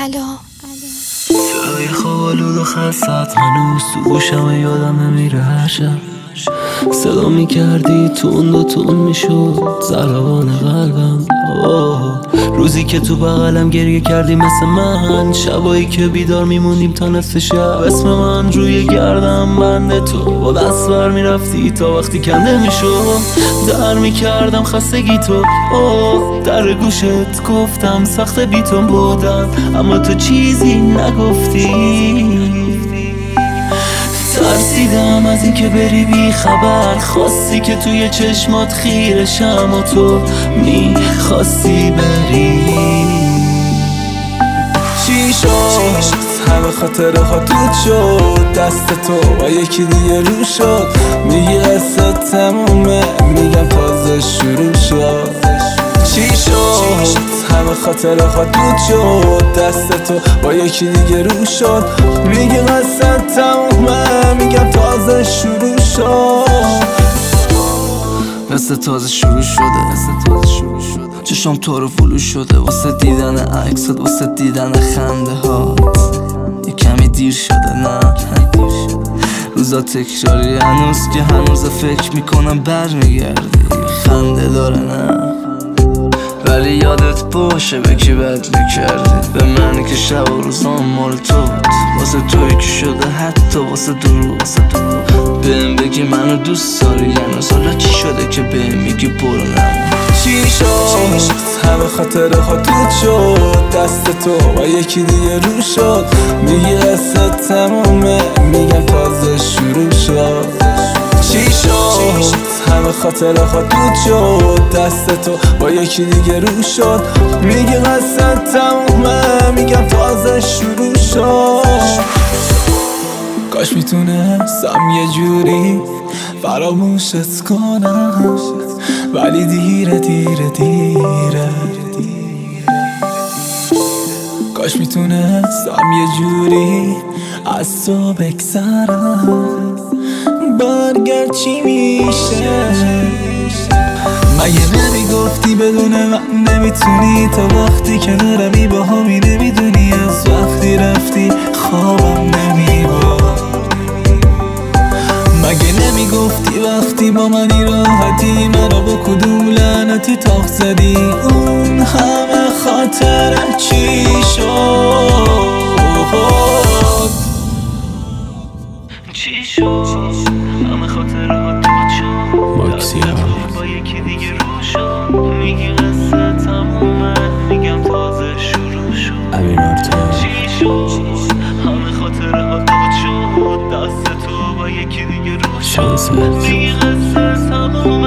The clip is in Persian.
صدای خواب آلود و خستت هنوز تو گوشم، یادم نمیره هر شب صدا میکردی تون و تون میشد ضربان قلبم. روزی که تو بغلم گریه کردی مثل من، شبایی که بیدار میموندیم تا نصف شب، اسم من روی گردم بند تو با دست بر میرفتی تا وقتی کنده میشد در میکردم خستگی تو. در گوشت گفتم سخت بی تو بودم، اما تو چیزی نگفتی. ترسیدم از این که بری بی خبر، خواستی که توی چشمات خیرشم و تو میخواستی بری. چی شد؟ همه خاطره ها دود شد، دست تو با یکی دیگه رو شد. میگی قصه تمومه، میگم تازه شروع شد. چی شد؟ همه خاطره ها دود شد، دست تو با یکی دیگه رو شد. میگی قصه تمومه، میگم تازه شروع شد. قصه تازه شروع شده، چشم تو رو فلو شده واسه دیدن عکست، واسه دیدن خنده هات. یه کمی دیر شده نه، روزا تکراری هنوز که هنوز فکر میکنم برمیگردی. خنده داره نه، ولی یادت باشه به کی بد میکردی، به منی که شب و روزام مال تو بود. واسه توی که شده حتی واسه درو بهم بگی منو دوست داری، یعنی حالا چی شده که بهم میگی برو نمون. چی شد؟ همه خاطره ها دود شد، دست تو با یکی دیگه رو شد. میگی قصه تمومه، میگم تازه شروع شد. چی شد؟ همه خاطره ها دود شد، دست تو با یکی دیگه رو شد. میگی قصه تمومه، میگم تازه شروع شد. کاش میتونستم یه جوری فراموشت کنم، ولی دیره. کاش میتونستم یه جوری از تو بگذرم، برگرد چی میشه. مگه نمیگفتی بدون من نمیتونی، تا وقتی کنارمی باهامی نمیدونی، از وقتی رفتی خوابم نمیبرد. مگه نمیگفتی وقتی با منی راحتی، منو با کدوم لعنتی تاخ زدی. اون همه خاطره چی شد؟ چی شد؟ همه خاطره ها دود شد، با یکی دیگه رو شد. میگی قصه تمومه، میگم تازه شروع شد. چی شد؟ همه خاطره ها دود شد، دست تو با یکی دیگه رو شد. میگی قصه تمومه.